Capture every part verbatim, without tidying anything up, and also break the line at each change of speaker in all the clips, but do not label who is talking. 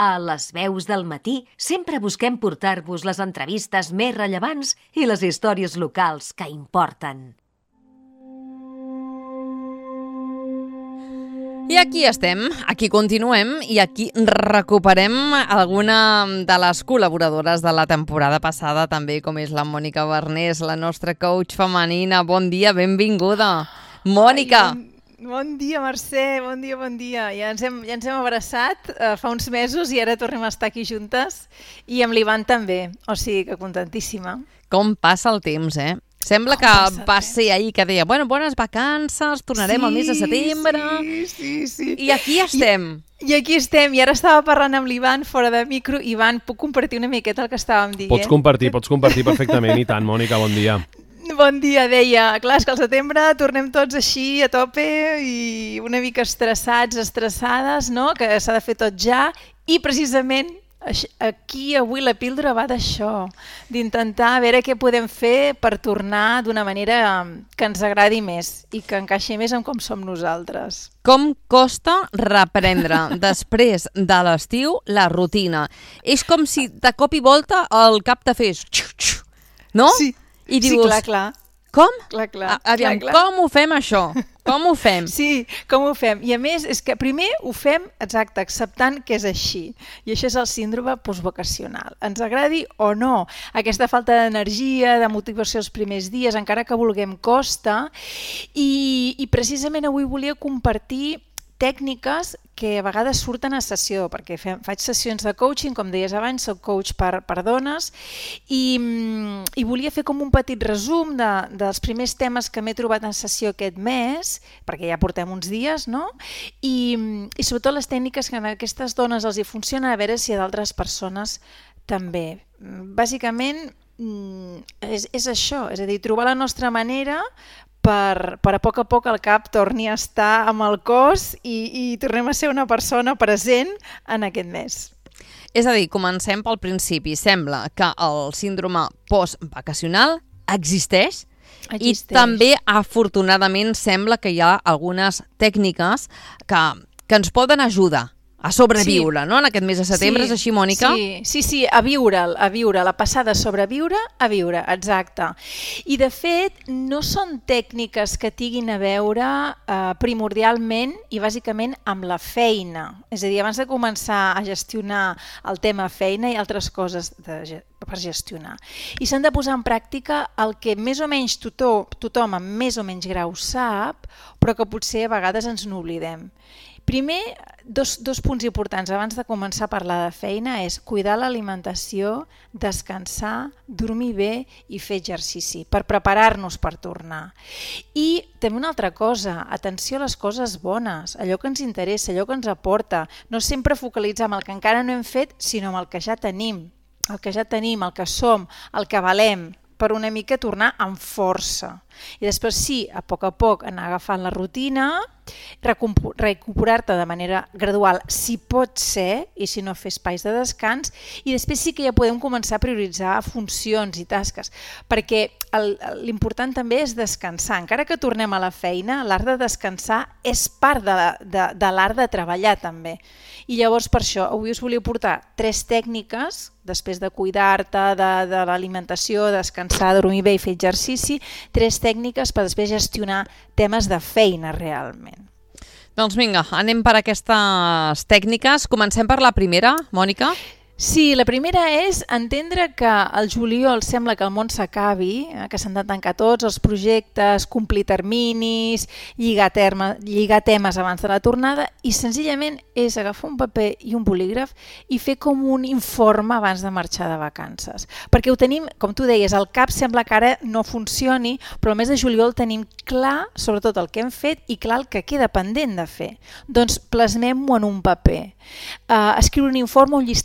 A Les Veus del Matí sempre busquem portar-vos les entrevistes més rellevants i les històries locals que importen.
I aquí estem, aquí continuem i aquí recuperem alguna de les col·laboradores de la temporada passada també, com és la Mònica Barnés, la nostra coach femenina. Bon dia, benvinguda. Mònica!
Ai, bon... Bon dia, Mercè, bon dia, bon dia. Ja ens hem, ja ens hem abraçat uh, fa uns mesos i ara tornem a estar aquí juntes i amb l'Ivan també, o sigui que contentíssima.
Com passa el temps, eh? Sembla
Com
que va ser ahir que deia, bueno, bones vacances, tornarem
sí,
al mes de setembre...
Sí, sí, sí.
I aquí estem.
I, I aquí estem, i ara estava parlant amb l'Ivan fora de micro. Ivan, puc compartir una miqueta el que estàvem dient?
Pots compartir, pots compartir perfectament, i tant, Mònica, bon dia.
Bon dia, deia. Clar, és que al setembre tornem tots així a tope i una mica estressats, estressades, no? Que s'ha de fer tot ja. I precisament aquí avui la píldora va d'això, d'intentar veure què podem fer per tornar d'una manera que ens agradi més i que encaixi més amb com som nosaltres.
Com costa reprendre després de l'estiu la rutina? És com si de cop i volta el cap te fes... No?
Sí.
I dius,
sí, clar, clar.
Com?
Clar, clar,
Aviam,
clar, clar.
com ho fem això? Com ho fem?
Sí, com ho fem? I a més, és que primer ho fem, exacte, acceptant que és així. I això és el síndrome postvacacional. Ens agradi o no, aquesta falta d'energia, de motivació els primers dies, encara que vulguem costa. I, i precisament avui volia compartir tècniques que a vegades surten a sessió, perquè fem, faig sessions de coaching, com deies abans, soc coach per, per dones, i, i volia fer com un petit resum de, dels primers temes que m'he trobat en sessió aquest mes, perquè ja portem uns dies, no? I, i sobretot les tècniques que a aquestes dones els hi funcionen, a veure si a d'altres persones també. Bàsicament és, és això, és a dir, trobar la nostra manera Per, per a poc a poc el cap torni a estar amb el cos i, i tornem a ser una persona present en aquest mes.
És a dir, comencem pel principi. Sembla que el síndrome postvacacional existeix, existeix. I també, afortunadament, sembla que hi ha algunes tècniques que, que ens poden ajudar a sobreviure, sí. No? En aquest mes de setembre, sí. És així, Mònica?
Sí, sí, sí, a viure'l, a viure, la passada a sobreviure, a viure, exacte. I de fet, no són tècniques que tinguin a veure eh, primordialment i bàsicament amb la feina. És a dir, abans de començar a gestionar el tema feina i altres coses de, per gestionar. I s'han de posar en pràctica el que més o menys tothom, tothom amb més o menys grau sap, però que potser a vegades ens n'oblidem. Primer, dos, dos punts importants abans de començar a parlar de feina és cuidar l'alimentació, descansar, dormir bé i fer exercici per preparar-nos per tornar. I també una altra cosa, atenció a les coses bones, allò que ens interessa, allò que ens aporta. No sempre focalitzar en el que encara no hem fet, sinó en el que ja tenim, el que ja tenim, el que som, el que valem, per una mica tornar amb força. I després sí, a poc a poc anar agafant la rutina, recuperar-te de manera gradual si pot ser, i si no fer espais de descans, i després sí que ja podem començar a prioritzar funcions i tasques, perquè l'important també és descansar. Encara que tornem a la feina, l'art de descansar és part de, de, de l'art de treballar també. I llavors per això avui us volia portar tres tècniques, després de cuidar-te, de, de l'alimentació, descansar, dormir bé i fer exercici, tres tècniques per després gestionar temes de feina realment.
Doncs vinga, anem per aquestes tècniques. Comencem per la primera, Mònica.
Sí, la primera és entendre que al juliol sembla que el món s'acabi, eh, que s'han de tancar tots els projectes, complir terminis, lligar, terme, lligar temes abans de la tornada i senzillament és agafar un paper i un bolígraf i fer com un informe abans de marxar de vacances. Perquè ho tenim, com tu deies, el cap sembla que ara no funcioni, però al mes de juliol tenim clar sobretot el que hem fet i clar el que queda pendent de fer. Doncs plasmem-ho en un paper. Uh, escriure un informe, un llistat per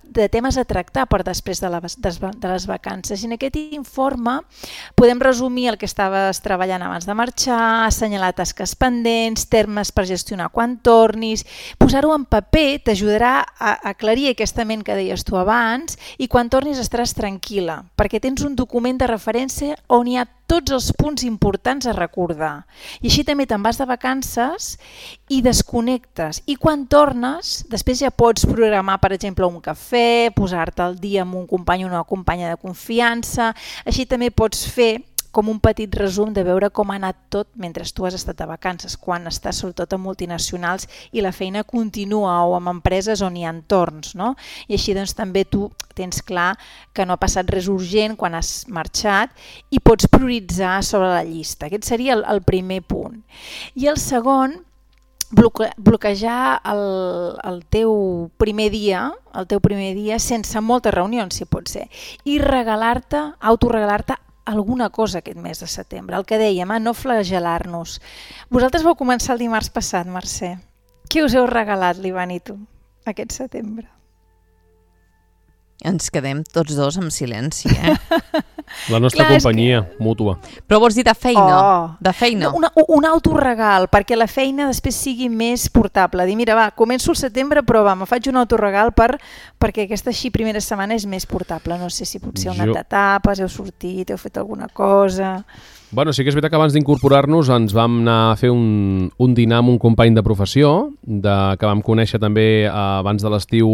de temes a tractar per després de, la, de les vacances. I en aquest informe podem resumir el que estaves treballant abans de marxar, assenyalar tasques pendents, termes per gestionar quan tornis, posar-ho en paper t'ajudarà a aclarir aquesta ment que deies tu abans i quan tornis estaràs tranquil·la, perquè tens un document de referència on hi ha tots els punts importants a recordar. I així també te'n vas de vacances i desconnectes. I quan tornes, després ja pots programar, per exemple, un cafè, posar-te al dia amb un company o una companya de confiança. Així també pots fer com un petit resum de veure com ha anat tot mentre tu has estat de vacances, quan estàs sobretot en multinacionals i la feina continua o en empreses on hi ha entorns, no? I així doncs també tu tens clar que no ha passat res urgent quan has marxat i pots prioritzar sobre la llista. Aquest seria el, el primer punt. I el segon, bloque, bloquejar el, el teu primer dia, el teu primer dia sense moltes reunions, si pot ser, i regalar-te, autoregalar-te alguna cosa aquest mes de setembre. El que dèiem, eh? No flagel·lar-nos. Vosaltres vau començar el dimarts passat, Mercè. Què us heu regalat, l'Ivan i tu, aquest setembre?
Ens quedem tots dos en silenci, eh?
La nostra Clar, companyia que... mútua.
Però vols dir de feina?
Oh.
De feina?
Una, un autoregal, perquè la feina després sigui més portable. Dir, mira, va, començo el setembre, però va, me faig un autoregal per, perquè aquesta així primera setmana és més portable. No sé si potser una jo... etapes, heu sortit, heu fet alguna cosa...
Bueno, sí que és veritat que abans d'incorporar-nos ens vam anar a fer un, un dinar amb un company de professió, de, que vam conèixer també eh, abans de l'estiu,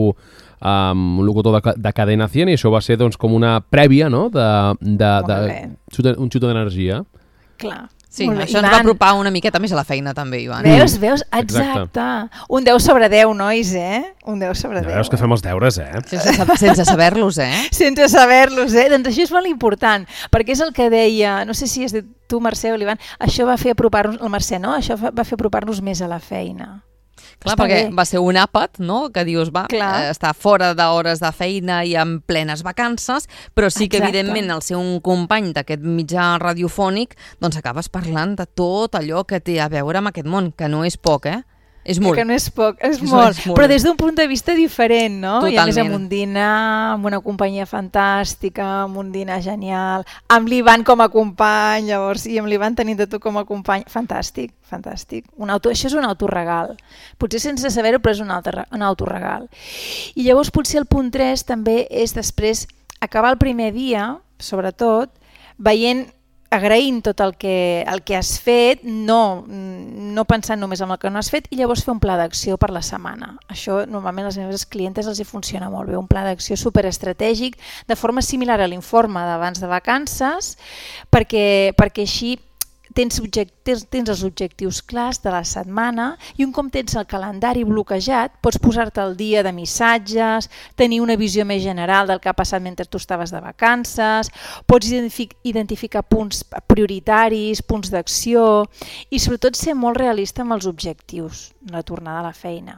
um, un locutor de, de Cadena cent, i això va ser doncs, com una prèvia, no? de, de, de, de un xut d'energia.
Clar.
Sí, això ens va apropar una miqueta més a la feina també, Ivan.
Veus, veus? Exacte. Exacte. Un deu sobre deu, nois, eh? Un deu sobre deu.
Ja veus que fem els deures, eh?
Sense, sense saber-los, eh?
Sense saber-los, eh? Doncs això és molt important, perquè és el que deia, no sé si és de tu, Mercè o l'Ivan, això va fer apropar-nos, el Mercè, no? Això va fer apropar-nos més a la feina.
Clar, està perquè bé. Va ser un àpat, no?, que dius, va, eh, està fora d'hores de feina i en plenes vacances, però sí que, Exacte. Evidentment, al ser un company d'aquest mitjà radiofònic, doncs acabes parlant de tot allò que té a veure amb aquest món, que no és poc, eh? És molt.
Que no és poc, és, és molt. molt. Però des d'un punt de vista diferent, no?
Totalment.
I a més amb un dinar, amb una companyia fantàstica, amb un dinar genial, amb l'Ivan com a company, llavors, i amb l'Ivan tenint de tu com a company. Fantàstic, fantàstic. Un auto, això és un autoregal. Potser sense saber-ho, però és un, altre, un autoregal. I llavors potser el punt tres també és després acabar el primer dia, sobretot, veient agraint tot el que, el que has fet, no, no pensant només en el que no has fet, i llavors fer un pla d'acció per la setmana. Això normalment a les meves clientes els hi funciona molt bé, un pla d'acció superestratègic, de forma similar a l'informe d'abans de vacances, perquè, perquè així tens, tens, tens els objectius clars de la setmana i un cop tens el calendari bloquejat pots posar-te al dia de missatges, tenir una visió més general del que ha passat mentre tu estaves de vacances, pots identific, identificar punts prioritaris, punts d'acció i sobretot ser molt realista amb els objectius de la tornada a la feina.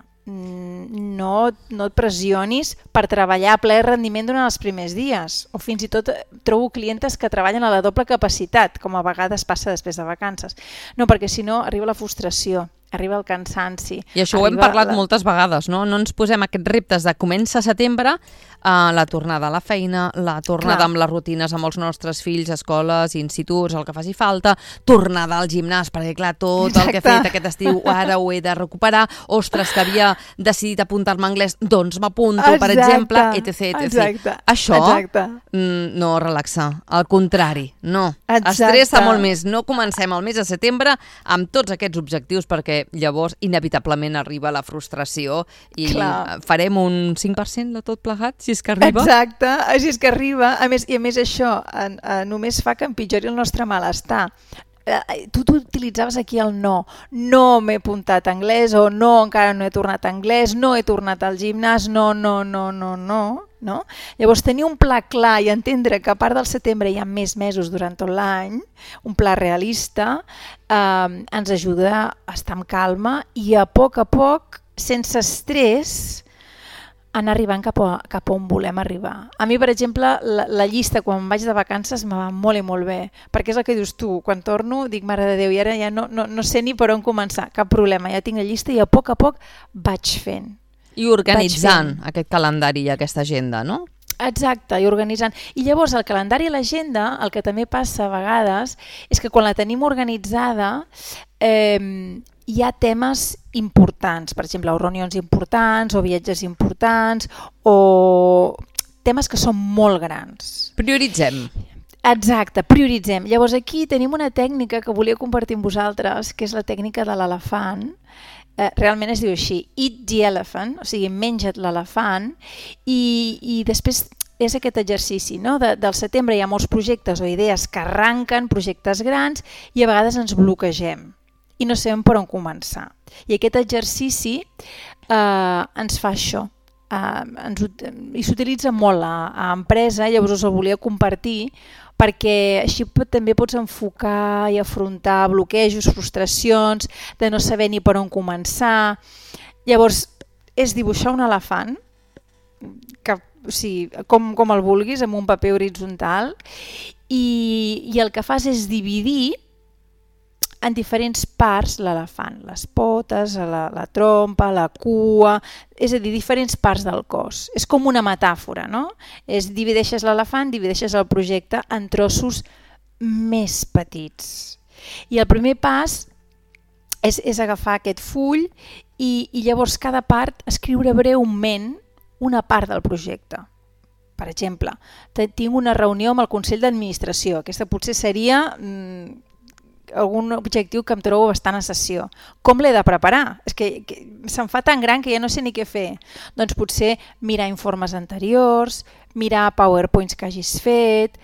No, no et pressionis per treballar a ple rendiment durant els primers dies, o fins i tot trobo clientes que treballen a la doble capacitat, com a vegades passa després de vacances. No, perquè si no arriba la frustració, arriba el cansanci.
I això ho hem parlat la... moltes vegades, no? No ens posem aquests reptes de comença setembre, uh, la tornada a la feina, la tornada Clar. Amb les rutines amb els nostres fills, escoles, instituts, el que faci falta, tornada al gimnàs, perquè clar, tot Exacte. El que he fet aquest estiu ara ho he de recuperar, ostres, que havia decidit apuntar-me a anglès, doncs m'apunto, per exemple, etc, etcètera. Exacte. Això Exacte. Mm, no relaxa, al contrari, no. Exacte. Estressa molt més. No comencem el mes de setembre amb tots aquests objectius perquè llavors inevitablement arriba la frustració i Clar. Farem un cinc per cent de tot plegat, si és que arriba.
Exacte, si és que arriba. A més, I a més això en, en, només fa que empitjori el nostre malestar. Tu, tu utilitzaves aquí el no. No m'he apuntat a anglès o no, encara no he tornat a anglès, no he tornat al gimnàs, no, no, no, no, no. No? Llavors tenir un pla clar i entendre que a part del setembre hi ha més mesos durant tot l'any, un pla realista, eh, ens ajuda a estar amb calma i a poc a poc, sense estrès, anar arribant cap a, cap a on volem arribar. A mi, per exemple, la, la llista quan vaig de vacances me va molt i molt bé, perquè és el que dius tu, quan torno dic, mare de Déu, i ara ja no, no, no sé ni per on començar, cap problema, ja tinc la llista i a poc a poc vaig fent.
I organitzant aquest calendari i aquesta agenda, no?
Exacte, i organitzant. I llavors el calendari i l'agenda, el que també passa a vegades, és que quan la tenim organitzada eh, hi ha temes importants, per exemple, o reunions importants, o viatges importants, o temes que són molt grans.
Prioritzem.
Exacte, prioritzem. Llavors aquí tenim una tècnica que volia compartir amb vosaltres, que és la tècnica de l'elefant. Eh, realment es diu així, eat the elephant, o sigui, menja't l'elefant, i, i després és aquest exercici, no? De, del setembre hi ha molts projectes o idees que arranquen, projectes grans, i a vegades ens bloquegem i no sabem per on començar. I aquest exercici eh, ens fa això, eh, ens, i s'utilitza molt a, a empresa, llavors us el volia compartir, perquè així també pots enfocar i afrontar bloquejos, frustracions, de no saber ni per on començar. Llavors, és dibuixar un elefant, que, o sigui, com, com el vulguis, amb un paper horitzontal, i, i el que fas és dividir en diferents parts l'elefant, les potes, la, la trompa, la cua, és a dir, diferents parts del cos. És com una metàfora, no? És divideixes l'elefant, divideixes el projecte en trossos més petits. I el primer pas és, és agafar aquest full i, i llavors cada part escriure breument una part del projecte. Per exemple, tinc una reunió amb el Consell d'Administració. Aquesta potser seria Mmm, algun objectiu que em trobo bastant a sessió. Com l'he de preparar? És que, que se'm fa tan gran que ja no sé ni què fer. Doncs potser mirar informes anteriors, mirar PowerPoints que hagis fet,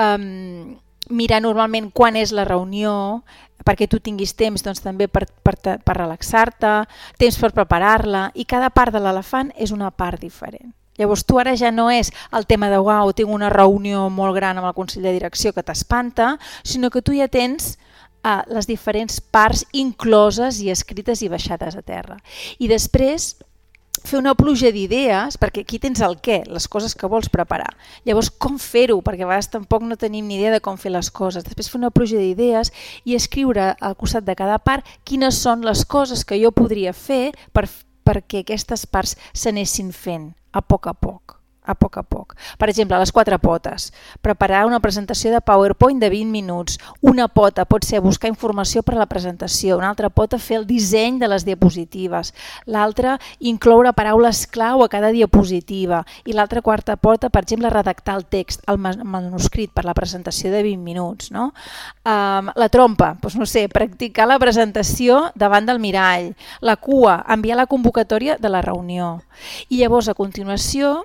um, mirar normalment quan és la reunió, perquè tu tinguis temps doncs, també per, per, per relaxar-te, temps per preparar-la, i cada part de l'elefant és una part diferent. Llavors tu ara ja no és el tema de uau, tinc una reunió molt gran amb el Consell de Direcció que t'espanta, sinó que tu ja tens a les diferents parts incloses i escrites i baixades a terra. I després fer una pluja d'idees, perquè aquí tens el què, les coses que vols preparar. Llavors, com fer-ho? Perquè a vegades tampoc no tenim ni idea de com fer les coses. Després fer una pluja d'idees i escriure al costat de cada part quines són les coses que jo podria fer per, perquè aquestes parts s'anessin fent a poc a poc. a poc a poc. Per exemple, les quatre potes. Preparar una presentació de PowerPoint de vint minuts. Una pota pot ser buscar informació per a la presentació. Una altra pota fer el disseny de les diapositives. L'altra, incloure paraules clau a cada diapositiva. I l'altra quarta pota, per exemple, redactar el text, el manuscrit per la presentació de vint minuts. No? Um, la trompa, doncs no sé, practicar la presentació davant del mirall. La cua, enviar la convocatòria de la reunió. I llavors, a continuació,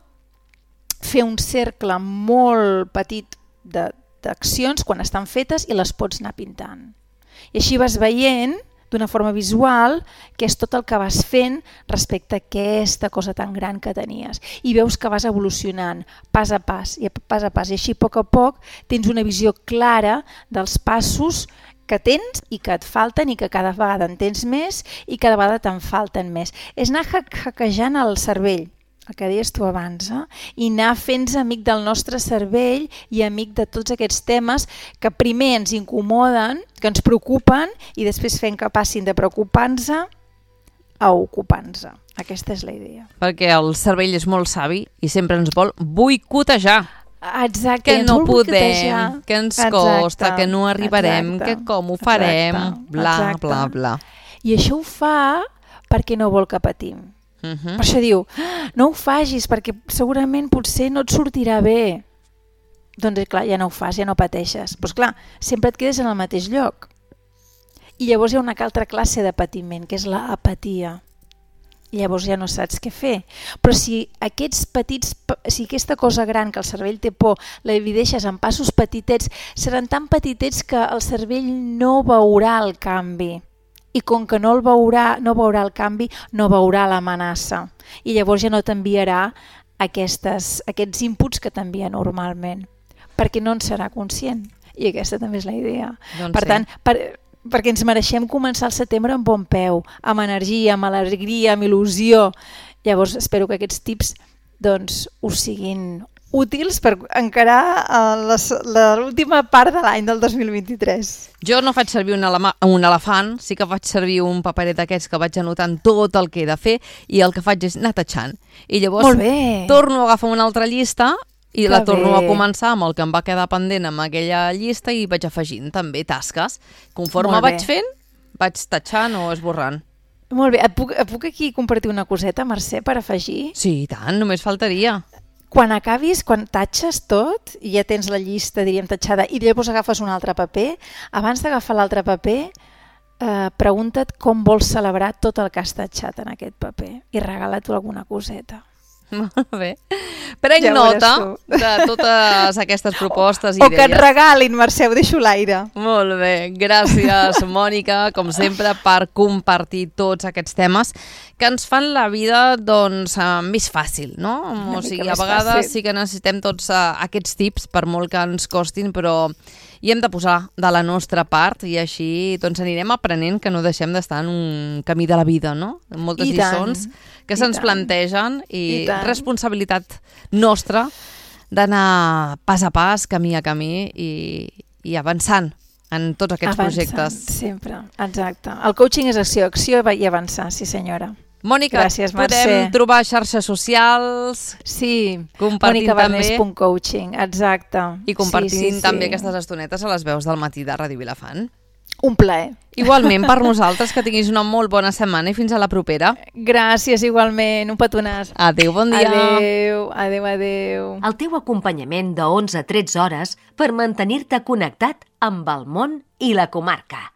fer un cercle molt petit d'accions quan estan fetes i les pots anar pintant. I així vas veient d'una forma visual què és tot el que vas fent respecte a aquesta cosa tan gran que tenies. I veus que vas evolucionant pas a pas i pas a pas. I així a poc a poc tens una visió clara dels passos que tens i que et falten i que cada vegada en tens més i cada vegada te'n falten més. És anar hackejant el cervell, el que deies tu abans, eh? I anar fent-nos amic del nostre cervell i amic de tots aquests temes que primer ens incomoden, que ens preocupen i després fem que passin de preocupar-nos a ocupar-nos. Aquesta és la idea.
Perquè el cervell és molt savi i sempre ens vol boicotejar.
Exacte,
que no podem, que ens costa, exacte, que no arribarem, exacte, que com ho farem, exacte, bla, exacte. bla, bla.
I això ho fa perquè no vol que patim. Uh-huh. Per això diu, no ho facis perquè segurament potser no et sortirà bé. Doncs clar, ja no ho fas, ja no pateixes. Doncs clar, sempre et quedes en el mateix lloc. I llavors hi ha una altra classe de patiment, que és l'apatia. I llavors ja no saps què fer. Però si aquests petits, si aquesta cosa gran que el cervell té por la divideixes en passos petitets, seran tan petitets que el cervell no veurà el canvi. I com que no el veurà, no veurà el canvi, no veurà l'amenaça. I llavors ja no t'enviarà aquestes, aquests inputs que t'envia normalment, perquè no en serà conscient. I aquesta també és la idea. Doncs per sí. tant, per, perquè ens mereixem començar el setembre amb bon peu, amb energia, amb alegria, amb il·lusió. Llavors espero que aquests tips doncs, us siguin útils per encarar l'última part de l'any del dos mil vint-i-tres.
Jo no faig servir un, un elefant, sí que faig servir un paperet d'aquests que vaig anotant tot el que he de fer i el que faig és anar tatxant. I llavors torno a agafar una altra llista i que la torno bé. a començar amb el que em va quedar pendent amb aquella llista i vaig afegint també tasques. Conforme vaig fent, vaig tatxant o esborrant.
Molt bé. Et puc, et puc aquí compartir una coseta, Mercè, per afegir?
Sí, i tant, només faltaria.
Quan acabis, quan tatxes tot, i ja tens la llista, diríem, tatxada, i llavors agafes un altre paper, abans d'agafar l'altre paper, eh, pregunta't com vols celebrar tot el que has tatxat en aquest paper i regala-t'ho alguna coseta.
Molt bé. Prenc ja nota de totes aquestes propostes i
o
idees.
O que et regalin, Mercè, ho deixo a l'aire.
Molt bé. Gràcies, Mònica, com sempre, per compartir tots aquests temes que ens fan la vida doncs, més fàcil, no? O sigui, a vegades fàcil. Sí que necessitem tots uh, aquests tips, per molt que ens costin, però hi hem de posar de la nostra part i així doncs, anirem aprenent que no deixem d'estar en un camí de la vida, no? Moltes lliçons que se'ns plantegen i, I responsabilitat nostra d'anar pas a pas, camí a camí i, i avançant en tots aquests avançant, projectes.
Sempre, exacte. El coaching és acció, acció i avançar, sí senyora.
Mònica, Gràcies, podem trobar xarxes socials?
Sí,
compartint
monica barnés punt coaching, exacte.
I compartint sí, sí, també sí. aquestes estonetes a les veus del matí de Ràdio Vilafant.
Un plaer.
Igualment per nosaltres, que tinguis una molt bona setmana i fins a la propera.
Gràcies, igualment. Un petonàs.
Adéu, bon dia.
Adéu, adéu, adéu.
El teu acompanyament de onze a tretze hores per mantenir-te connectat amb el món i la comarca.